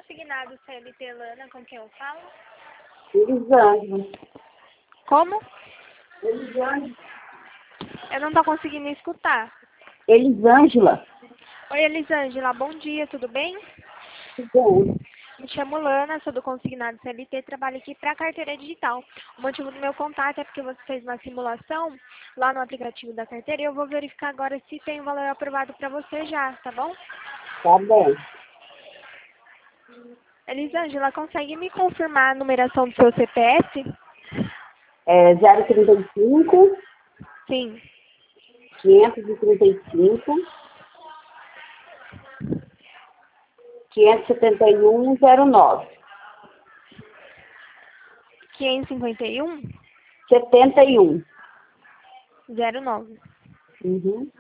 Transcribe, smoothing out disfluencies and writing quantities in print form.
consignado CLT Lana, com quem eu falo? Elisângela. Como? Elisângela. Eu não tô conseguindo escutar. Elisângela. Oi, Elisângela, bom dia, tudo bem? Tudo bom? Me chamo Lana, sou do consignado CLT, trabalho aqui para a carteira digital. O motivo do meu contato é porque você fez uma simulação lá no aplicativo da carteira e eu vou verificar agora se tem um valor aprovado para você já, tá bom? Tá bom. Elisângela, consegue me confirmar a numeração do seu CPF? É 035 Sim. 535 571 09. 551 71. 09. Uhum.